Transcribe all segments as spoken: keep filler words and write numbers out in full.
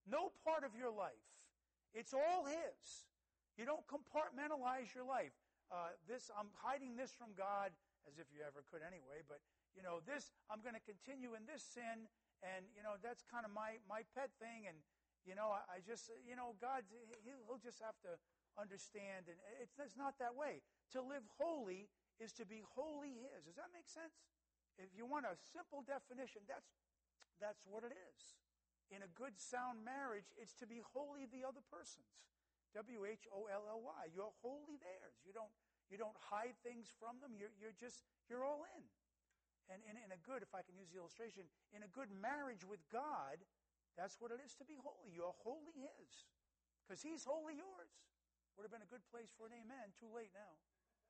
No part of your life. It's all His. You don't compartmentalize your life. Uh, this, I'm hiding this from God, as if you ever could anyway, but, you know, this, I'm going to continue in this sin, and, you know, that's kind of my, my pet thing, and, you know, I, I just, you know, God, he'll, he'll just have to understand, and it's, it's not that way. To live holy is to be wholly His. Does that make sense? If you want a simple definition, that's, that's what it is. In a good, sound marriage, it's to be wholly the other person's. W H O L L Y. You're wholly theirs. You don't, you don't hide things from them. You're, you're just, you're all in. And in, in a good, if I can use the illustration, in a good marriage with God, that's what it is to be holy. You're wholly His. Because He's wholly yours. Would have been a good place for an amen. Too late now.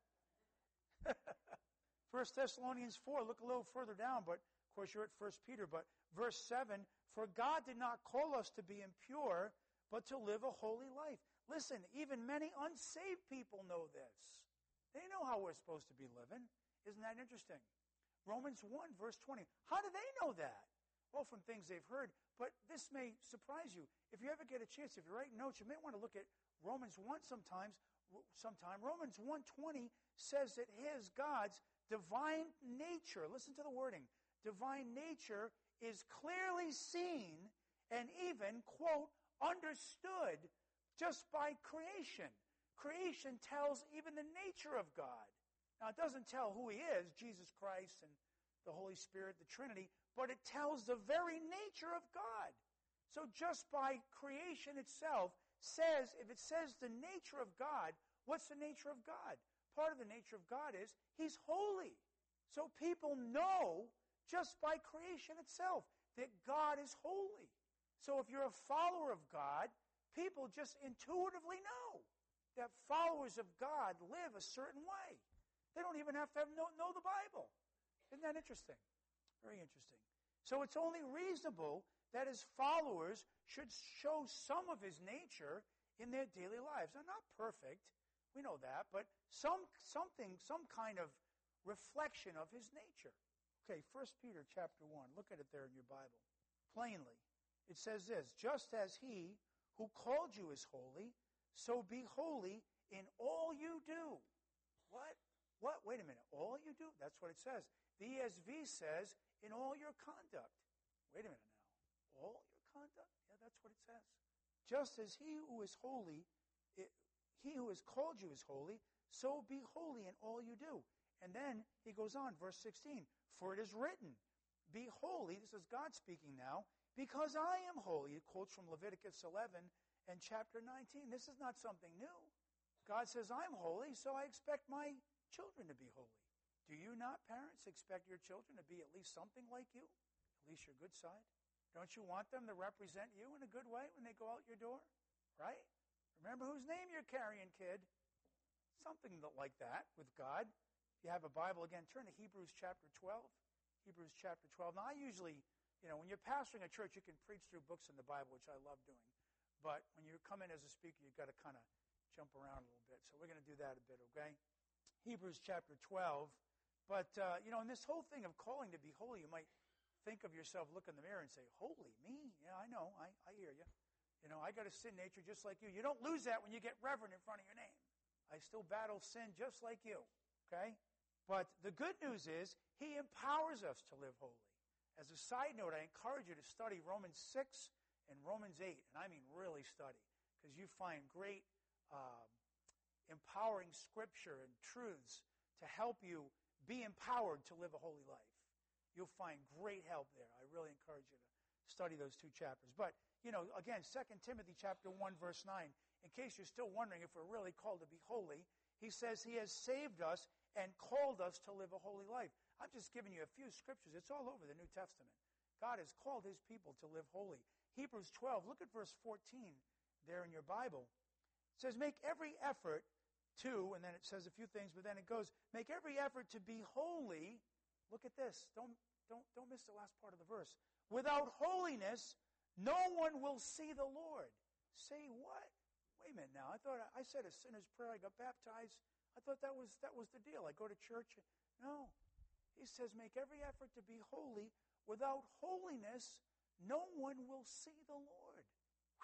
First Thessalonians four, look a little further down, but of course you're at First Peter, but verse seven, for God did not call us to be impure, but to live a holy life. Listen, even many unsaved people know this. They know how we're supposed to be living. Isn't that interesting? Romans one, verse twenty. How do they know that? Well, from things they've heard, but this may surprise you. If you ever get a chance, if you're writing notes, you may want to look at Romans one sometimes, sometime. Romans one twenty says that His, God's, divine nature, listen to the wording, divine nature is clearly seen and even, quote, understood just by creation. Creation tells even the nature of God. Now, it doesn't tell who He is, Jesus Christ and the Holy Spirit, the Trinity, but it tells the very nature of God. So just by creation itself says, if it says the nature of God, what's the nature of God? Part of the nature of God is He's holy. So people know just by creation itself that God is holy. So if you're a follower of God, people just intuitively know that followers of God live a certain way. They don't even have to have, know, know the Bible. Isn't that interesting? Very interesting. So it's only reasonable that His followers should show some of His nature in their daily lives. They're not perfect, we know that, but some something, some kind of reflection of His nature. Okay, First Peter chapter one. Look at it there in your Bible. Plainly, it says this, just as He who called you is holy, so be holy in all you do. What? What? Wait a minute. All you do? That's what it says. The E S V says, in all your conduct. Wait a minute now. All your conduct? Yeah, that's what it says. Just as He who is holy, it, He who has called you is holy, so be holy in all you do. And then he goes on, verse sixteen, for it is written, be holy, this is God speaking now, because I am holy. It quotes from Leviticus eleven and chapter nineteen. This is not something new. God says, I'm holy, so I expect my children to be holy. Do you not, parents, expect your children to be at least something like you? At least your good side? Don't you want them to represent you in a good way when they go out your door? Right? Remember whose name you're carrying, kid. Something like that with God. If you have a Bible, again, turn to Hebrews chapter twelve. Hebrews chapter twelve. Now, I usually, you know, when you're pastoring a church, you can preach through books in the Bible, which I love doing. But when you come in as a speaker, you've got to kind of jump around a little bit. So we're going to do that a bit, okay? Hebrews chapter twelve. But, uh, you know, in this whole thing of calling to be holy, you might think of yourself, look in the mirror and say, holy, me? Yeah, I know. I, I hear you. You know, I got a sin nature just like you. You don't lose that when you get reverend in front of your name. I still battle sin just like you, okay? But the good news is, He empowers us to live holy. As a side note, I encourage you to study Romans six and Romans eight. And I mean really study. Because you find great uh, empowering scripture and truths to help you be empowered to live a holy life. You'll find great help there. I really encourage you to study those two chapters. But, you know, again, Second Timothy chapter one, verse nine, in case you're still wondering if we're really called to be holy, he says He has saved us and called us to live a holy life. I'm just giving you a few scriptures. It's all over the New Testament. God has called His people to live holy. Hebrews twelve, look at verse fourteen there in your Bible. It says, make every effort to, and then it says a few things, but then it goes, make every effort to be holy. Look at this. Don't, don't, don't miss the last part of the verse. Without holiness, no one will see the Lord. Say what? Wait a minute now. I thought I said a sinner's prayer. I got baptized. I thought that was that was the deal. I go to church. No. He says, make every effort to be holy. Without holiness, no one will see the Lord.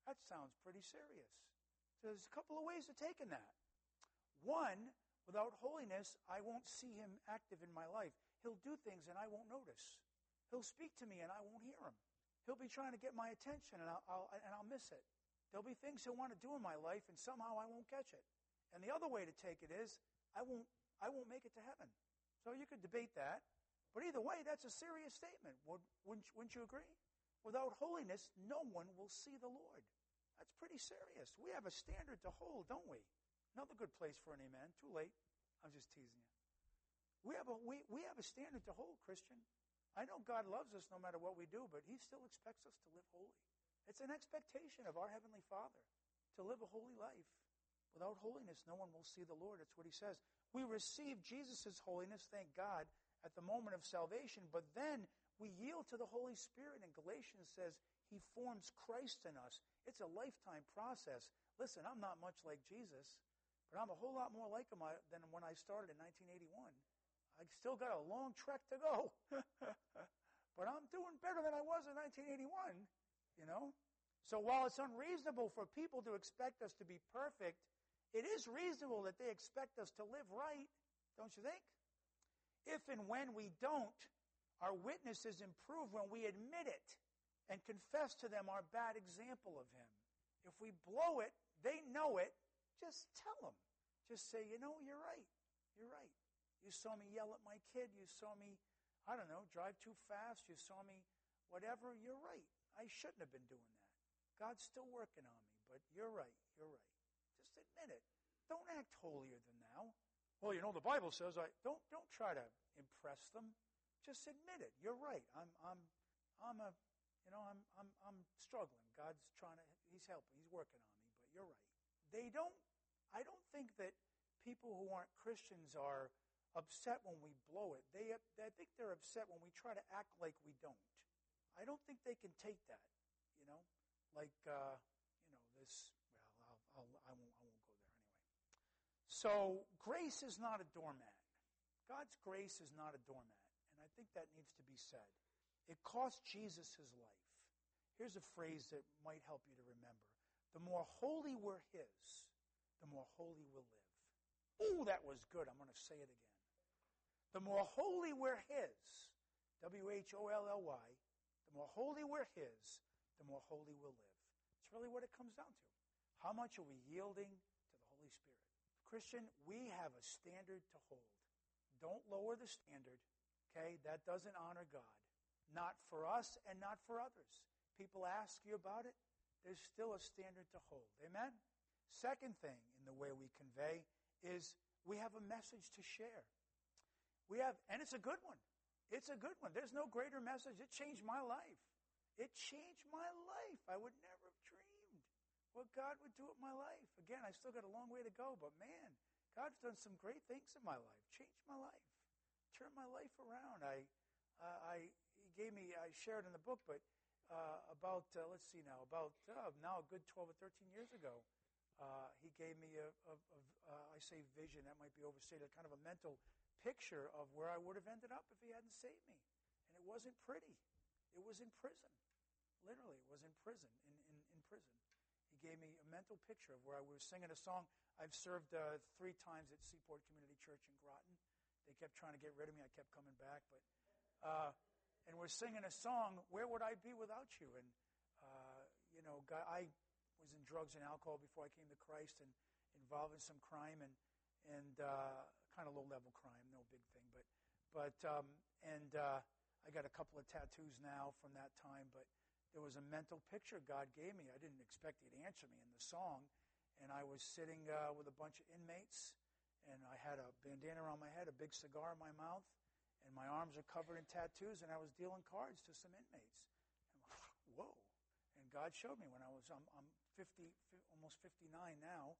That sounds pretty serious. So there's a couple of ways of taking that. One, without holiness, I won't see him active in my life. He'll do things and I won't notice. He'll speak to me and I won't hear him. He'll be trying to get my attention and I'll, I'll, and I'll miss it. There'll be things he'll want to do in my life and somehow I won't catch it. And the other way to take it is, I won't, I won't make it to heaven. So you could debate that. But either way, that's a serious statement. Would, wouldn't, wouldn't you agree? Without holiness, no one will see the Lord. That's pretty serious. We have a standard to hold, don't we? Another good place for an amen. Too late. I'm just teasing you. We have a, we, we have a standard to hold, Christian. I know God loves us no matter what we do, but he still expects us to live holy. It's an expectation of our Heavenly Father to live a holy life. Without holiness, no one will see the Lord. That's what he says. We receive Jesus' holiness, thank God, at the moment of salvation, but then we yield to the Holy Spirit, and Galatians says he forms Christ in us. It's a lifetime process. Listen, I'm not much like Jesus, but I'm a whole lot more like him than when I started in nineteen eighty-one. I still got a long trek to go, but I'm doing better than I was in nineteen eighty-one, you know. So while it's unreasonable for people to expect us to be perfect, it is reasonable that they expect us to live right, don't you think? If and when we don't, our witness is improved when we admit it and confess to them our bad example of him. If we blow it, they know it, just tell them. Just say, you know, you're right. You're right. You saw me yell at my kid. You saw me, I don't know, drive too fast. You saw me whatever. You're right. I shouldn't have been doing that. God's still working on me, but you're right. You're right. Just admit it. Don't act holier than thou. Well, you know, the Bible says, I don't don't try to impress them. Just admit it. You're right. I'm I'm I'm a you know, I'm I'm I'm struggling. God's trying to he's helping. He's working on me, but you're right. They don't I don't think that people who aren't Christians are upset when we blow it. They I think they're upset when we try to act like we don't. I don't think they can take that, you know? Like uh, you know, this well, I'll, I'll I won't I won't go there anyway. So, grace is not a doormat. God's grace is not a doormat. And I think that needs to be said. It cost Jesus his life. Here's a phrase that might help you to remember. The more holy we're his, the more holy we'll live. Ooh, that was good. I'm going to say it again. The more holy we're his, W H O L L Y, the more holy we're his, the more holy we'll live. It's really what it comes down to. How much are we yielding to the Holy Spirit? Christian, we have a standard to hold. Don't lower the standard, okay? That doesn't honor God. Not for us and not for others. People ask you about it, there's still a standard to hold. Amen? Second thing in the way we convey is we have a message to share. We have, and it's a good one. It's a good one. There's no greater message. It changed my life. It changed my life. I would never have dreamed what God would do with my life. Again, I still got a long way to go, but man, God's done some great things in my life. Changed my life. Turned my life around. I, uh, I, he gave me, I shared in the book, but uh, about, uh, let's see now, about uh, now a good twelve or thirteen years ago, uh, he gave me a, a, a uh, I say vision, that might be overstated, kind of a mental picture of where I would have ended up if he hadn't saved me. And it wasn't pretty. It was in prison. Literally, it was in prison, in, in, in prison. He gave me a mental picture of where I was singing a song. I've served uh, three times at Seaport Community Church in Groton. They kept trying to get rid of me. I kept coming back. But uh, and we're singing a song, Where Would I Be Without You? And, uh, you know, God, I was in drugs and alcohol before I came to Christ and involved in some crime and, and uh, kind of low-level crime, no big thing. But, but um, and uh, I got a couple of tattoos now from that time, but there was a mental picture God gave me. I didn't expect He'd answer me in the song. And I was sitting uh, with a bunch of inmates, and I had a bandana around my head, a big cigar in my mouth, and my arms are covered in tattoos, and I was dealing cards to some inmates. And I'm like, whoa. And God showed me when I was, I'm, I'm fifty, almost fifty-nine now.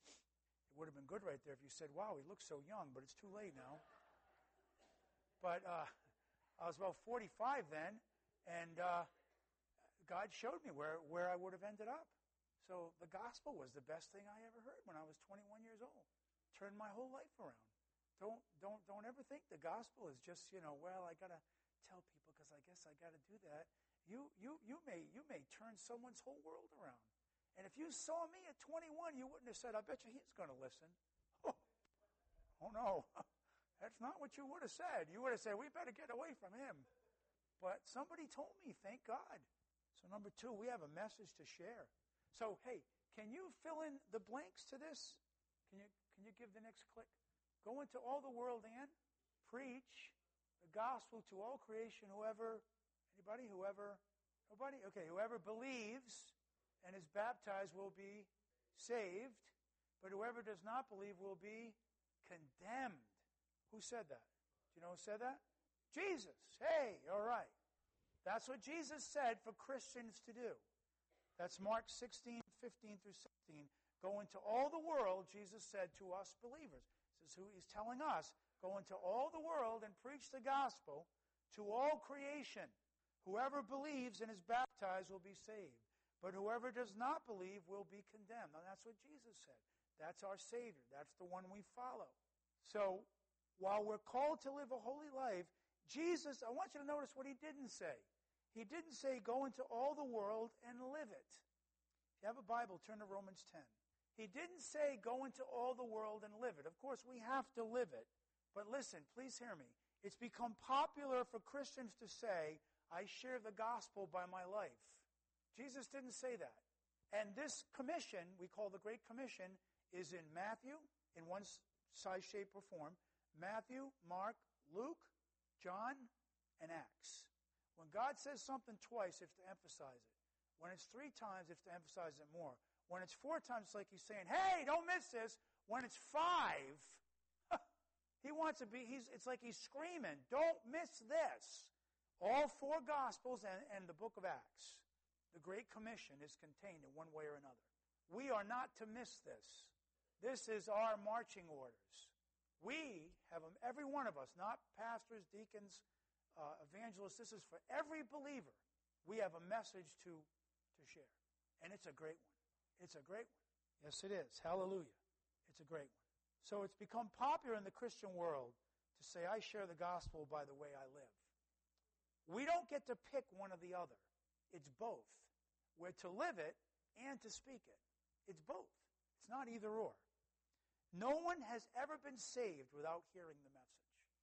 It would have been good right there if you said, wow, he looks so young, but it's too late now. But uh, I was about forty-five then, and uh, God showed me where, where I would have ended up. So the gospel was the best thing I ever heard when I was twenty-one years old. Turned my whole life around. Don't don't don't ever think the gospel is just, you know, well, I got to tell people because I guess I got to do that. You you you may you may turn someone's whole world around. And if you saw me at twenty-one, you wouldn't have said, I bet you he's going to listen. Oh, oh no. That's not what you would have said. You would have said, we better get away from him. But somebody told me, thank God. So number two, we have a message to share. So, hey, can you fill in the blanks to this? Can you can you give the next click? Go into all the world and preach the gospel to all creation, whoever, anybody, whoever, nobody? Okay, whoever believes and is baptized will be saved, but whoever does not believe will be condemned. Who said that? Do you know who said that? Jesus. Hey, all right. That's what Jesus said for Christians to do. That's Mark sixteen, fifteen through sixteen. Go into all the world, Jesus said to us believers. This is who he's telling us. Go into all the world and preach the gospel to all creation. Whoever believes and is baptized will be saved. But whoever does not believe will be condemned. Now that's what Jesus said. That's our Savior. That's the one we follow. So, while we're called to live a holy life, Jesus, I want you to notice what he didn't say. He didn't say, go into all the world and live it. If you have a Bible, turn to Romans ten. He didn't say, go into all the world and live it. Of course, we have to live it. But listen, please hear me. It's become popular for Christians to say, I share the gospel by my life. Jesus didn't say that. And this commission, we call the Great Commission, is in Matthew, in one size, shape, or form. Matthew, Mark, Luke, John, and Acts. When God says something twice, it's to emphasize it. When it's three times, it's to emphasize it more. When it's four times, it's like he's saying, hey, don't miss this. When it's five, he wants to be, he's, it's like he's screaming, don't miss this. All four Gospels and, and the book of Acts, the Great Commission is contained in one way or another. We are not to miss this. This is our marching orders. We have them, every one of us, not pastors, deacons, uh, evangelists. This is for every believer. We have a message to, to share. And it's a great one. It's a great one. Yes, it is. Hallelujah. It's a great one. So it's become popular in the Christian world to say, I share the gospel by the way I live. We don't get to pick one or the other. It's both. We're to live it and to speak it. It's both. It's not either or. No one has ever been saved without hearing the message.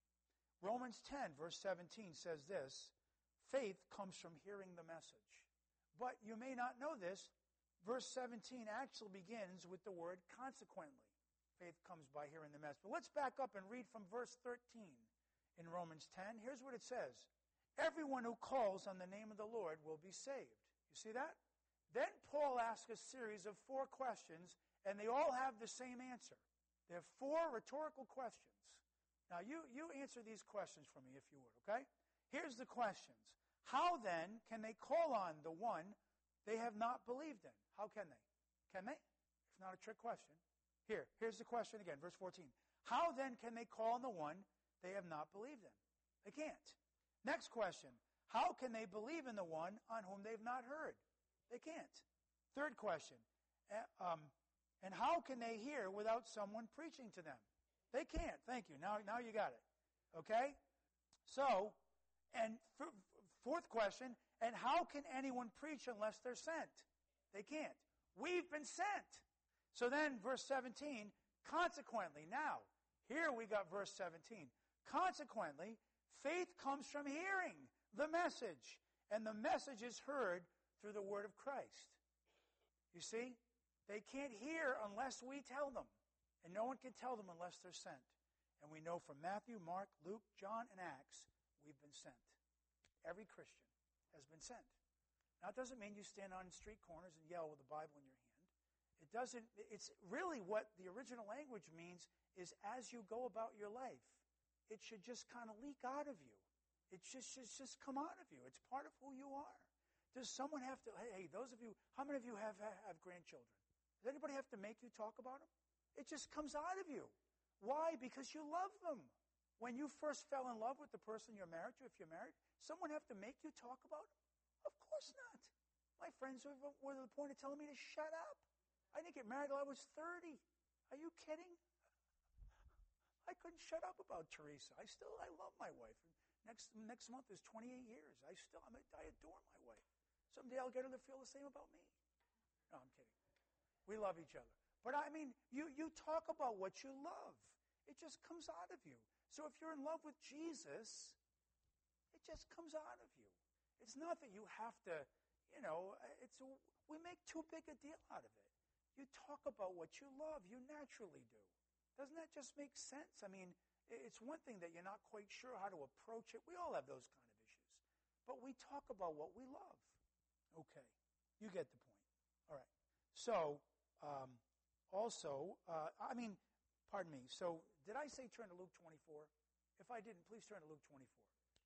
Romans ten, verse seventeen says this, faith comes from hearing the message. But you may not know this, verse seventeen actually begins with the word consequently. Faith comes by hearing the message. But let's back up and read from verse thirteen in Romans ten. Here's what it says. Everyone who calls on the name of the Lord will be saved. You see that? Then Paul asks a series of four questions, and they all have the same answer. There are four rhetorical questions. Now, you, you answer these questions for me, if you would, okay? Here's the questions. How, then, can they call on the one they have not believed in? How can they? Can they? It's not a trick question. Here, here's the question again, verse fourteen. How, then, can they call on the one they have not believed in? They can't. Next question. How can they believe in the one on whom they've not heard? They can't. Third question. Uh, um, and how can they hear without someone preaching to them? They can't. Thank you. Now, now you got it. Okay? So, and f- fourth question, and how can anyone preach unless they're sent? They can't. We've been sent. So then, verse seventeen, consequently, now, here we got verse seventeen. Consequently, faith comes from hearing the message, and the message is heard through the word of Christ. You see? They can't hear unless we tell them. And no one can tell them unless they're sent. And we know from Matthew, Mark, Luke, John, and Acts, we've been sent. Every Christian has been sent. Now, it doesn't mean you stand on street corners and yell with the Bible in your hand. It doesn't, it's really what the original language means is as you go about your life, it should just kind of leak out of you. It just, just, just come out of you. It's part of who you are. Does someone have to, hey, hey, those of you, how many of you have, have grandchildren? Does anybody have to make you talk about them? It just comes out of you. Why? Because you love them. When you first fell in love with the person you're married to, if you're married, someone have to make you talk about them? Of course not. My friends were, were to the point of telling me to shut up. I didn't get married till I was thirty. Are you kidding? I couldn't shut up about Teresa. I still, I love my wife. Next next month is twenty-eight years. I still, I'm a, I adore my wife. Someday I'll get her to feel the same about me. No, I'm kidding. We love each other. But I mean, you, you talk about what you love. It just comes out of you. So if you're in love with Jesus, it just comes out of you. It's not that you have to, you know, it's a, we make too big a deal out of it. You talk about what you love. You naturally do. Doesn't that just make sense? I mean, it's one thing that you're not quite sure how to approach it. We all have those kind of issues. But we talk about what we love. Okay. You get the point. All right. So, um, also, uh, I mean, pardon me. So, did I say turn to Luke twenty-four? If I didn't, please turn to Luke twenty-four.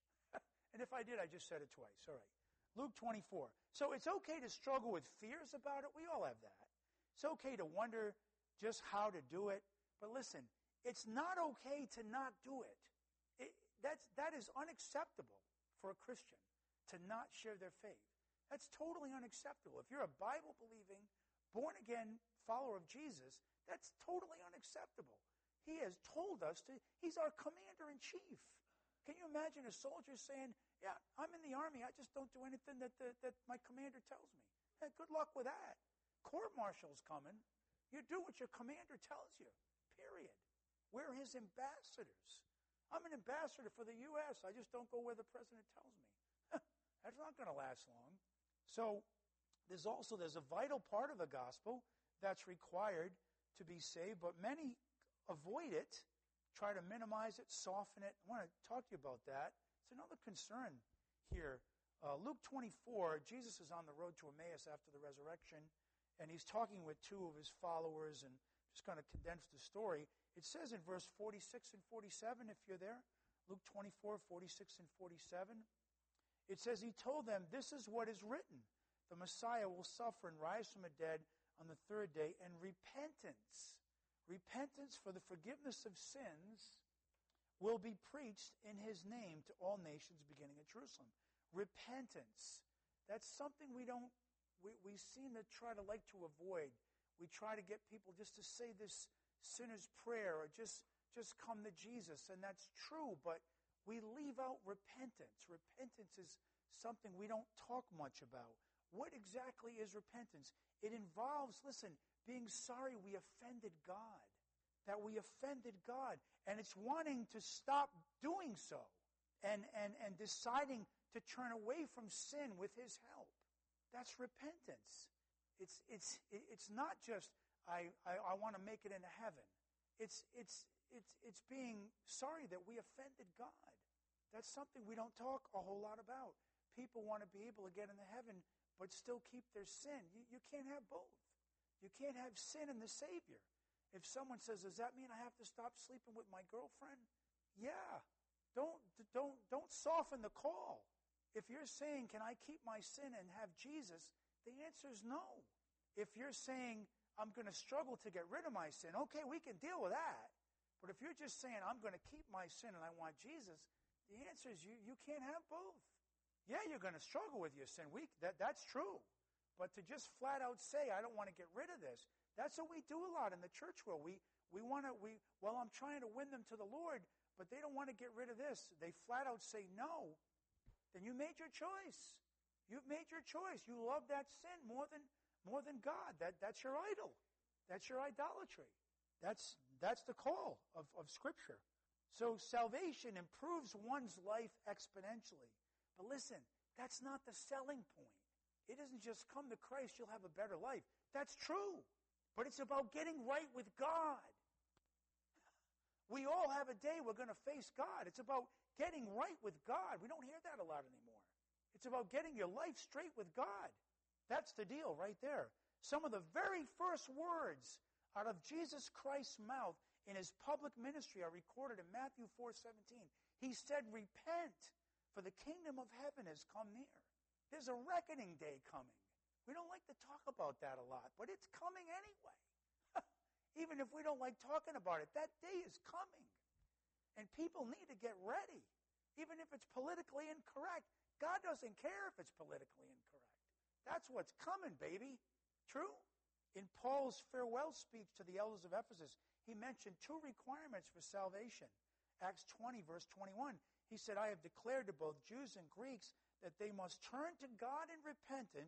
And if I did, I just said it twice. All right. Luke twenty-four. So, it's okay to struggle with fears about it. We all have that. It's okay to wonder just how to do it. But listen, it's not okay to not do it. it that's, that is unacceptable for a Christian to not share their faith. That's totally unacceptable. If you're a Bible-believing, born-again follower of Jesus, that's totally unacceptable. He has told us to, he's our commander-in-chief. Can you imagine a soldier saying, yeah, I'm in the army, I just don't do anything that, the, that my commander tells me. Hey, good luck with that. Court-martial's coming. You do what your commander tells you, period. We're his ambassadors. I'm an ambassador for the U S I just don't go where the president tells me. That's not going to last long. So there's also, there's a vital part of the gospel that's required to be saved, but many avoid it, try to minimize it, soften it. I want to talk to you about that. It's another concern here. Uh, Luke twenty-four, Jesus is on the road to Emmaus after the resurrection, and he's talking with two of his followers, and just going to condense the story. It says in verse forty-six and forty-seven, if you're there, Luke twenty-four, forty-six and forty-seven, it says, he told them, this is what is written. The Messiah will suffer and rise from the dead on the third day, and repentance, repentance for the forgiveness of sins will be preached in his name to all nations beginning at Jerusalem. Repentance. That's something we don't, we, we seem to try to like to avoid. We try to get people just to say this sinner's prayer or just, just come to Jesus, and that's true, but we leave out repentance. Repentance is something we don't talk much about. What exactly is repentance? It involves, listen, being sorry we offended God, that we offended God, and it's wanting to stop doing so and, and, and deciding to turn away from sin with his help. That's repentance. It's, it's, it's not just, I, I, I want to make it into heaven. It's, it's, it's, it's being sorry that we offended God. That's something we don't talk a whole lot about. People want to be able to get into heaven but still keep their sin. You, you can't have both. You can't have sin and the Savior. If someone says, does that mean I have to stop sleeping with my girlfriend? Yeah. Don't, don't, don't soften the call. If you're saying, can I keep my sin and have Jesus, the answer is no. If you're saying, I'm going to struggle to get rid of my sin, okay, we can deal with that. But if you're just saying, I'm going to keep my sin and I want Jesus, the answer is you, you can't have both. Yeah, you're going to struggle with your sin. We, that, that's true. But to just flat out say, I don't want to get rid of this, that's what we do a lot in the church world. We, we want to, we, well, I'm trying to win them to the Lord, but they don't want to get rid of this. They flat out say no. Then you made your choice. You've made your choice. You love that sin more than, more than God. That, that's your idol. That's your idolatry. That's, that's the call of, of Scripture. So salvation improves one's life exponentially. But listen, that's not the selling point. It isn't just come to Christ, you'll have a better life. That's true. But it's about getting right with God. We all have a day we're going to face God. It's about getting right with God. We don't hear that a lot anymore. It's about getting your life straight with God. That's the deal right there. Some of the very first words out of Jesus Christ's mouth in his public ministry are recorded in Matthew four seventeen. He said, repent, for the kingdom of heaven has come near. There's a reckoning day coming. We don't like to talk about that a lot, but it's coming anyway. Even if we don't like talking about it, that day is coming. And people need to get ready. Even if it's politically incorrect, God doesn't care if it's politically incorrect. That's what's coming, baby. True? In Paul's farewell speech to the elders of Ephesus, he mentioned two requirements for salvation. Acts twenty, verse twenty-one. He said, I have declared to both Jews and Greeks that they must turn to God in repentance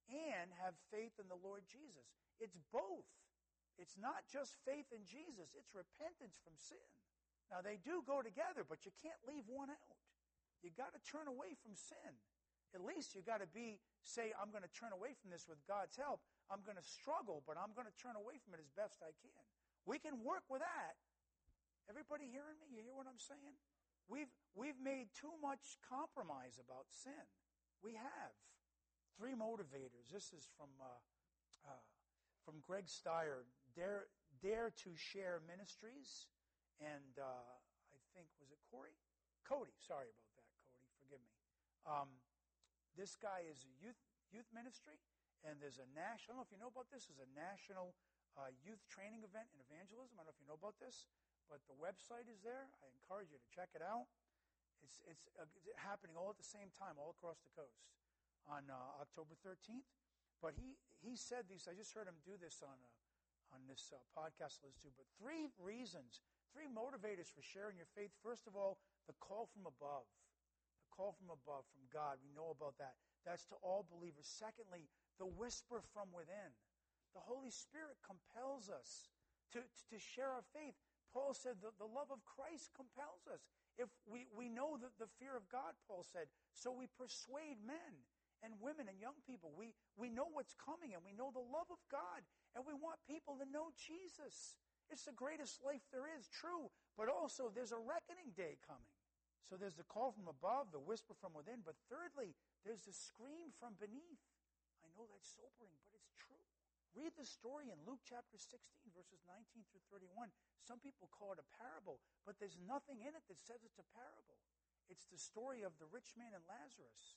and have faith in the Lord Jesus. It's both. It's not just faith in Jesus. It's repentance from sin. Now, they do go together, but you can't leave one out. You got to turn away from sin. At least you got to be, say, I'm going to turn away from this with God's help. I'm going to struggle, but I'm going to turn away from it as best I can. We can work with that. Everybody hearing me? You hear what I'm saying? We've, we've made too much compromise about sin. We have. Three motivators. This is from uh, uh, from Greg Steyer, Dare, Dare to Share Ministries. And uh, I think, was it Corey? Cody. Sorry about that, Cody. Forgive me. Um, this guy is a youth youth ministry, and there's a national, I don't know if you know about this, there's a national uh, youth training event in evangelism. I don't know if you know about this, but the website is there. I encourage you to check it out. It's, it's, uh, it's happening all at the same time, all across the coast on uh, October thirteenth. But he, he said these, I just heard him do this on, a, on this uh, podcast list too, but three reasons, three motivators for sharing your faith. First of all, the call from above. The call from above, from God. We know about that. That's to all believers. Secondly, the whisper from within. The Holy Spirit compels us to, to, to share our faith. Paul said the, the love of Christ compels us. If we, we know the, the fear of God, Paul said, so we persuade men and women and young people. We, we know what's coming, and we know the love of God, and we want people to know Jesus. It's the greatest life there is, true, but also there's a reckoning day coming. So there's the call from above, the whisper from within, but thirdly, there's the scream from beneath. I know that's sobering, but it's true. Read the story in Luke chapter sixteen, verses nineteen through thirty-one. Some people call it a parable, but there's nothing in it that says it's a parable. It's the story of the rich man and Lazarus.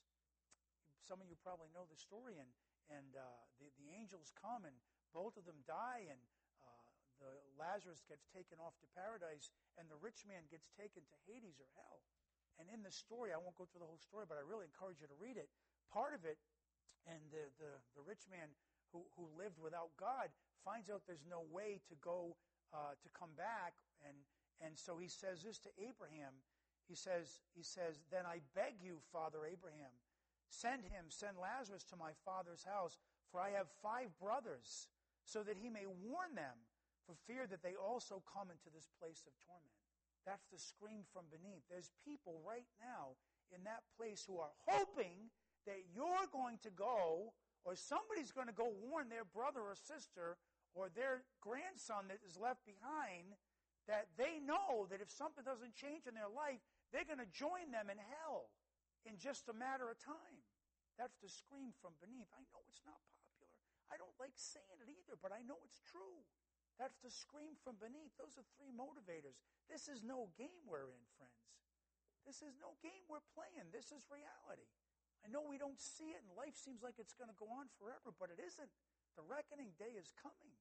Some of you probably know the story, and, and uh, the, the angels come, and both of them die, and uh, the Lazarus gets taken off to paradise, and the rich man gets taken to Hades or hell. And in the story, I won't go through the whole story, but I really encourage you to read it. Part of it, and the, the, the rich man who, who lived without God finds out there's no way to go uh, to come back, and and so he says this to Abraham. He says, he says, then I beg you, Father Abraham, send him, send Lazarus to my father's house, for I have five brothers, so that he may warn them, for fear that they also come into this place of torment. That's the scream from beneath. There's people right now in that place who are hoping that you're going to go, or somebody's going to go warn their brother or sister or their grandson that is left behind, that they know that if something doesn't change in their life, they're going to join them in hell in just a matter of time. That's the scream from beneath. I know it's not popular. I don't like saying it either, but I know it's true. That's the scream from beneath. Those are three motivators. This is no game we're in, friends. This is no game we're playing. This is reality. I know we don't see it, and life seems like it's going to go on forever, but it isn't. The reckoning day is coming.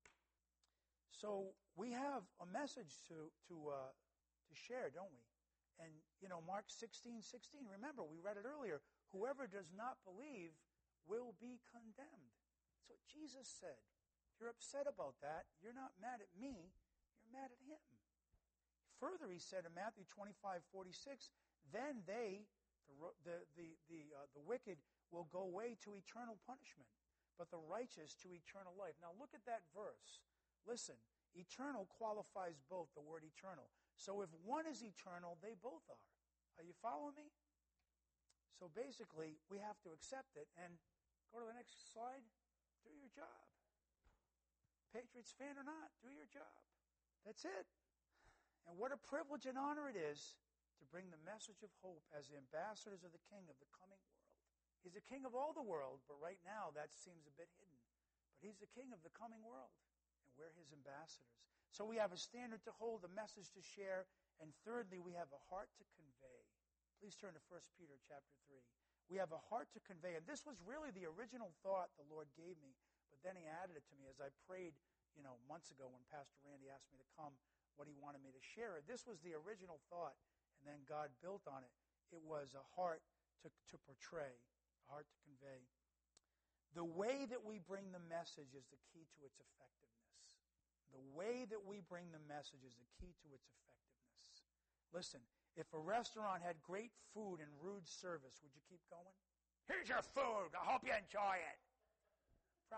So we have a message to to uh, to share, don't we? And, you know, Mark sixteen sixteen, remember, we read it earlier, whoever does not believe will be condemned. That's what Jesus said. If you're upset about that, you're not mad at me, you're mad at him. Further, he said in Matthew twenty-five forty-six, then they, the the the the, uh, the wicked, will go away to eternal punishment, but the righteous to eternal life. Now look at that verse. Listen, eternal qualifies both, the word eternal. So if one is eternal, they both are. Are you following me? So basically, we have to accept it. And go to the next slide. Do your job. Patriots fan or not, do your job. That's it. And what a privilege and honor it is to bring the message of hope as the ambassadors of the King of the coming world. He's the King of all the world, but right now that seems a bit hidden. But he's the King of the coming world, and we're his ambassadors. So we have a standard to hold, a message to share, and thirdly, we have a heart to convey. Please turn to First Peter chapter three. We have a heart to convey, and this was really the original thought the Lord gave me, but then he added it to me as I prayed, you know, months ago when Pastor Randy asked me to come, what he wanted me to share. This was the original thought, and then God built on it. It was a heart to, to portray, a heart to convey. The way that we bring the message is the key to its effectiveness. The way that we bring the message is the key to its effectiveness. Listen, if a restaurant had great food and rude service, would you keep going? Here's your food. I hope you enjoy it.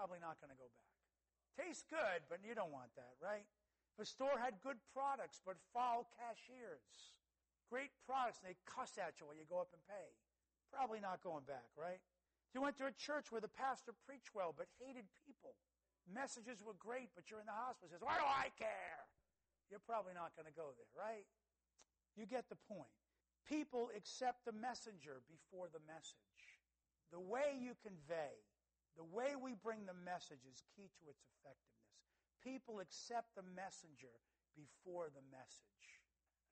probably not going to go back. Tastes good, but you don't want that, right? If a store had good products but foul cashiers, great products, and they cuss at you while you go up and pay, probably not going back, right? If you went to a church where the pastor preached well but hated people, messages were great, but you're in the hospital, says, "Why do I care?" You're probably not going to go there, right? You get the point. People accept the messenger before the message. The way you convey, the way we bring the message is key to its effectiveness. People accept the messenger before the message.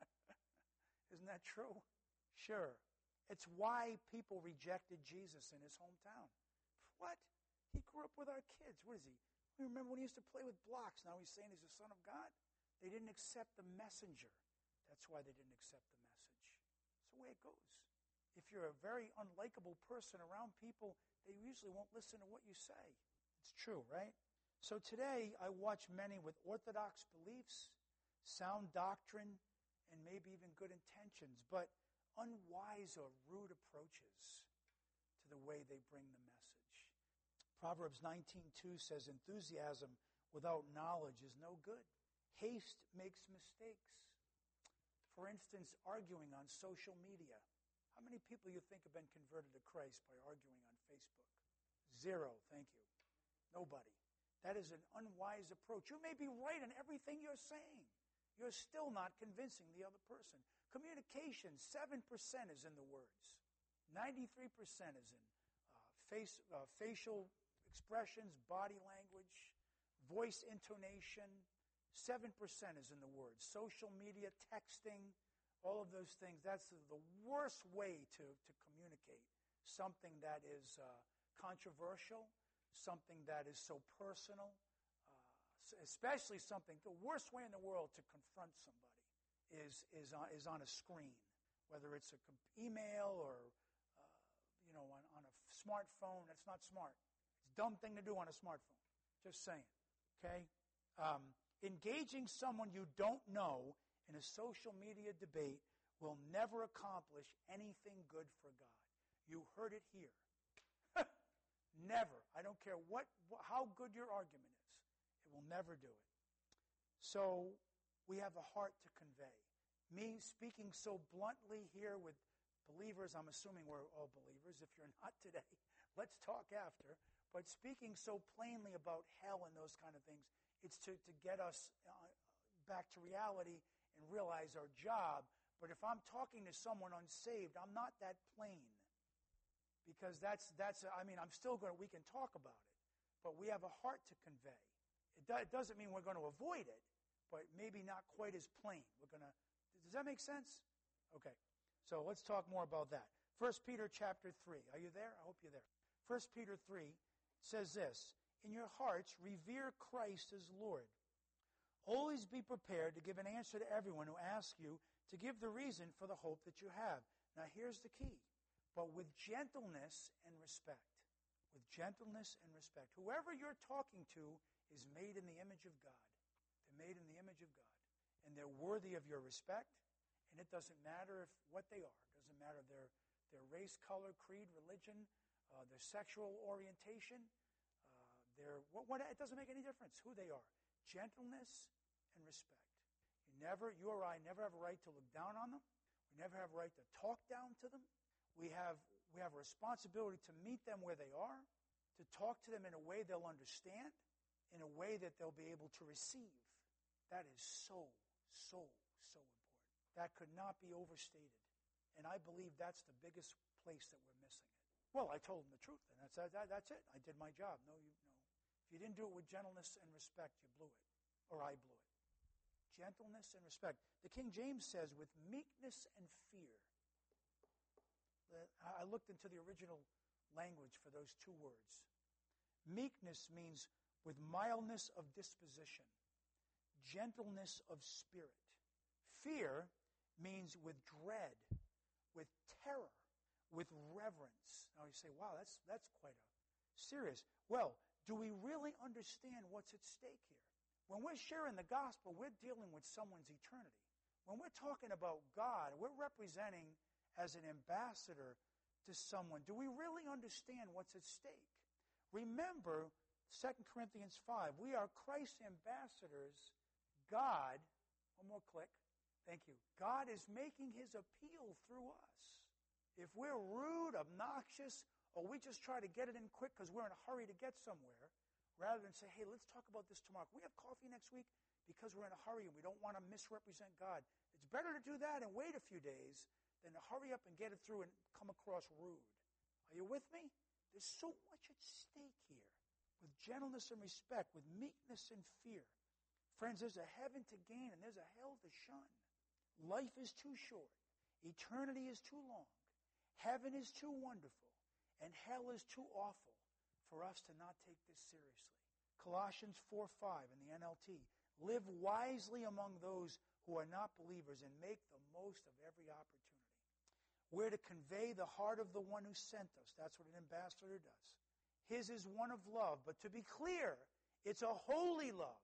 Isn't that true? Sure. It's why people rejected Jesus in his hometown. What? He grew up with our kids. What is he? We remember when he used to play with blocks. Now he's saying he's the Son of God? They didn't accept the messenger. That's why they didn't accept the message. It's the way it goes. If you're a very unlikable person around people, they usually won't listen to what you say. It's true, right? So today, I watch many with orthodox beliefs, sound doctrine, and maybe even good intentions, but unwise or rude approaches to the way they bring the message. Proverbs nineteen two says, "Enthusiasm without knowledge is no good. Haste makes mistakes." For instance, arguing on social media. How many people you think have been converted to Christ by arguing on Facebook? Zero, thank you. Nobody. That is an unwise approach. You may be right in everything you're saying. You're still not convincing the other person. Communication, seven percent is in the words. ninety-three percent is in uh, face, uh, facial expressions, body language, voice intonation. seven percent is in the words. Social media, texting, all of those things. That's the worst way to, to communicate something that is uh, controversial, something that is so personal, uh, especially something, the worst way in the world to confront somebody is is on, is on a screen, whether it's an email or, uh, you know, on, on a smartphone. That's not smart. It's a dumb thing to do on a smartphone. Just saying, okay? Um, engaging someone you don't know in a social media debate will never accomplish anything good for God. You heard it here. Never. I don't care what, how good your argument is. It will never do it. So we have a heart to convey. Me speaking so bluntly here with believers, I'm assuming we're all believers. If you're not today, let's talk after. But speaking so plainly about hell and those kind of things, it's to, to get us uh, back to reality and realize our job. But if I'm talking to someone unsaved, I'm not that plain. Because that's, that's I mean, I'm still going to, we can talk about it. But we have a heart to convey. It, do, it doesn't mean we're going to avoid it, but maybe not quite as plain. We're going to, does that make sense? Okay. So let's talk more about that. First Peter chapter three. Are you there? I hope you're there. First Peter three says this, "In your hearts, revere Christ as Lord. Always be prepared to give an answer to everyone who asks you to give the reason for the hope that you have." Now here's the key. But with gentleness and respect. With gentleness and respect. Whoever you're talking to is made in the image of God. They're made in the image of God. And they're worthy of your respect. And it doesn't matter if what they are. It doesn't matter their, their race, color, creed, religion, uh, their sexual orientation. Uh, their what, what, it doesn't make any difference who they are. Gentleness and respect. You never, you or I never have a right to look down on them. We never have a right to talk down to them. We have, we have a responsibility to meet them where they are, to talk to them in a way they'll understand, in a way that they'll be able to receive. That is so, so, so important. That could not be overstated. And I believe that's the biggest place that we're missing it. Well, I told them the truth, and that's, that, that's it. I did my job. No, you, no. If you didn't do it with gentleness and respect, you blew it, or I blew it. Gentleness and respect. The King James says, with meekness and fear. I looked into the original language for those two words. Meekness means with mildness of disposition, gentleness of spirit. Fear means with dread, with terror, with reverence. Now you say, wow, that's, that's quite a serious. Well, do we really understand what's at stake here? When we're sharing the gospel, we're dealing with someone's eternity. When we're talking about God, we're representing as an ambassador to someone. Do we really understand what's at stake? Remember, Second Corinthians five. We are Christ's ambassadors. God, one more click. Thank you. God is making his appeal through us. If we're rude, obnoxious, or we just try to get it in quick because we're in a hurry to get somewhere, rather than say, hey, let's talk about this tomorrow. Can we have coffee next week? Because we're in a hurry and we don't want to misrepresent God. It's better to do that and wait a few days than to hurry up and get it through and come across rude. Are you with me? There's so much at stake here. With gentleness and respect, with meekness and fear. Friends, there's a heaven to gain and there's a hell to shun. Life is too short. Eternity is too long. Heaven is too wonderful. And hell is too awful for us to not take this seriously. Colossians four five in the N L T. Live wisely among those who are not believers and make the most of every opportunity. We're to convey the heart of the one who sent us. That's what an ambassador does. His is one of love. But to be clear, it's a holy love.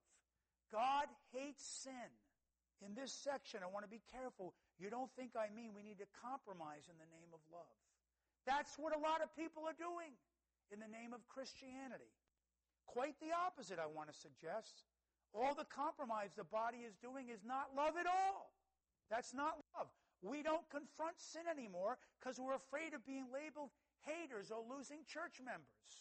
God hates sin. In this section, I want to be careful. You don't think I mean we need to compromise in the name of love. That's what a lot of people are doing in the name of Christianity. Quite the opposite, I want to suggest. All the compromise the body is doing is not love at all. That's not love. We don't confront sin anymore because we're afraid of being labeled haters or losing church members.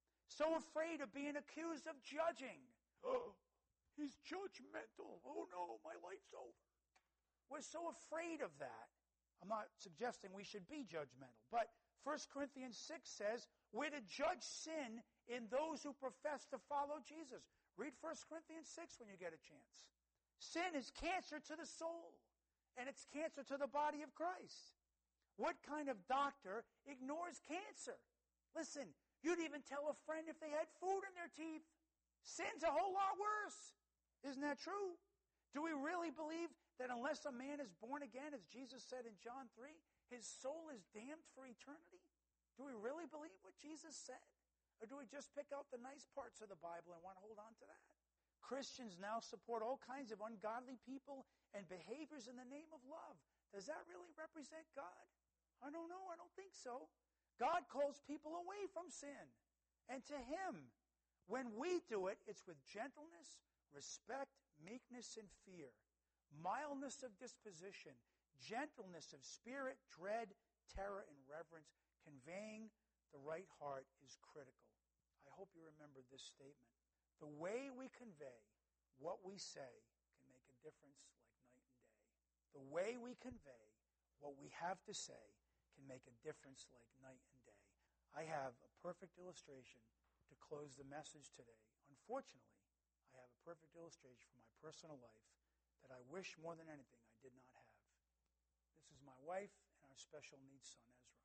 So afraid of being accused of judging. Oh, he's judgmental. Oh no, my life's over. We're so afraid of that. I'm not suggesting we should be judgmental, but First Corinthians six says we're to judge sin in those who profess to follow Jesus. Read First Corinthians six when you get a chance. Sin is cancer to the soul, and it's cancer to the body of Christ. What kind of doctor ignores cancer? Listen, you'd even tell a friend if they had food in their teeth. Sin's a whole lot worse. Isn't that true? Do we really believe that unless a man is born again, as Jesus said in John three, his soul is damned for eternity? Do we really believe what Jesus said? Or do we just pick out the nice parts of the Bible and want to hold on to that? Christians now support all kinds of ungodly people and behaviors in the name of love. Does that really represent God? I don't know. I don't think so. God calls people away from sin and to him. When we do it, it's with gentleness, respect, meekness, and fear, mildness of disposition, gentleness of spirit, dread, terror, and reverence. Conveying the right heart is critical. I hope you remember this statement. The way we convey what we say can make a difference like night and day. The way we convey what we have to say can make a difference like night and day. I have a perfect illustration to close the message today. Unfortunately, I have a perfect illustration from my personal life that I wish more than anything I did not have. This is my wife and our special needs son, Ezra.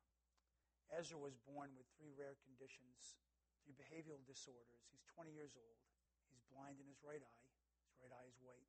Ezra was born with three rare conditions, three behavioral disorders. He's twenty years old. He's blind in his right eye. His right eye is white.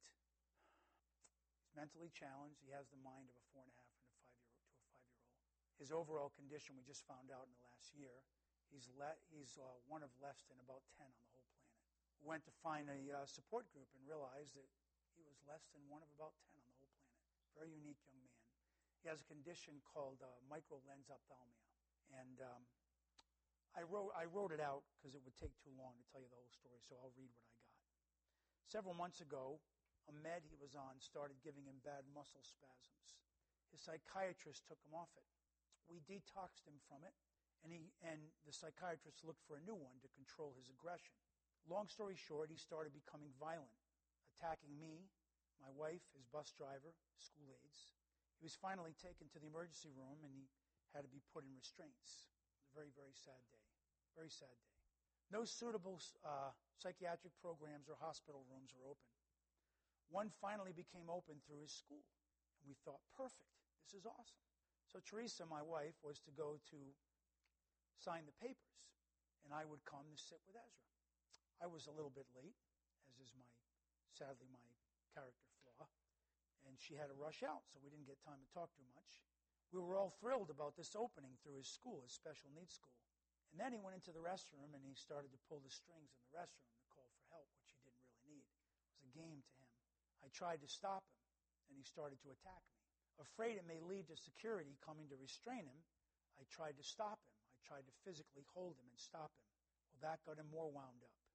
He's mentally challenged. He has the mind of a four and a half and a five-year-old to a five-year-old. His overall condition, we just found out in the last year, he's le- he's uh, one of less than about ten on the whole planet. We went to find a uh, support group and realized that he was less than one of about ten on the whole planet. Very unique young man. He has a condition called uh, microlensophthalmia. And um, I wrote I wrote it out because it would take too long to tell you the whole story, so I'll read what I got. Several months ago, a med he was on started giving him bad muscle spasms. His psychiatrist took him off it. We detoxed him from it, and he and the psychiatrist looked for a new one to control his aggression. Long story short, he started becoming violent, attacking me, my wife, his bus driver, school aides. He was finally taken to the emergency room, and he had to be put in restraints. It was a very, very sad day. Very sad day. No suitable uh, psychiatric programs or hospital rooms were open. One finally became open through his school. And we thought, perfect. This is awesome. So Teresa, my wife, was to go to sign the papers. And I would come to sit with Ezra. I was a little bit late, as is my, sadly, my character flaw. And she had to rush out, so we didn't get time to talk too much. We were all thrilled about this opening through his school, his special needs school. And then he went into the restroom and he started to pull the strings in the restroom to call for help, which he didn't really need. It was a game to him. I tried to stop him, and he started to attack me. Afraid it may lead to security coming to restrain him, I tried to stop him. I tried to physically hold him and stop him. Well, that got him more wound up.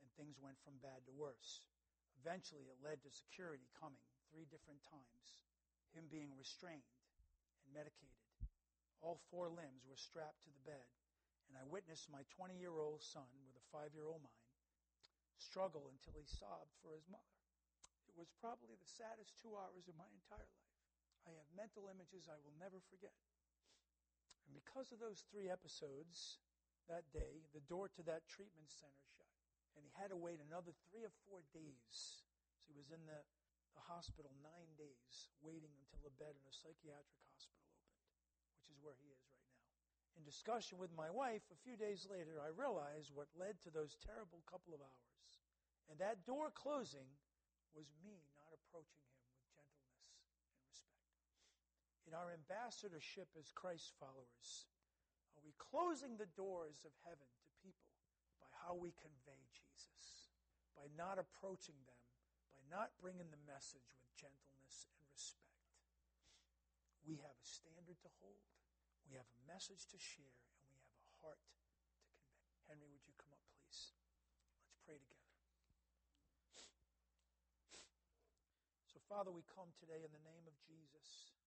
and things went from bad to worse. Eventually, it led to security coming three different times, him being restrained and medicated. All four limbs were strapped to the bed, and I witnessed my twenty-year-old son with a five-year-old mind struggle until he sobbed for his mother. It was probably the saddest two hours of my entire life. I have mental images I will never forget. And because of those three episodes that day, the door to that treatment center shut. And he had to wait another three or four days. So he was in the, the hospital nine days, waiting until a bed in a psychiatric hospital opened, which is where he is right now. In discussion with my wife, a few days later, I realized what led to those terrible couple of hours. And that door closing was me not approaching him with gentleness and respect. In our ambassadorship as Christ followers, are we closing the doors of heaven to people by how we convey Jesus, by not approaching them, by not bringing the message with gentleness and respect? We have a standard to hold, we have a message to share, and we have a heart to convey. Henry, would you come up, please? Let's pray together. So, Father, we come today in the name of Jesus.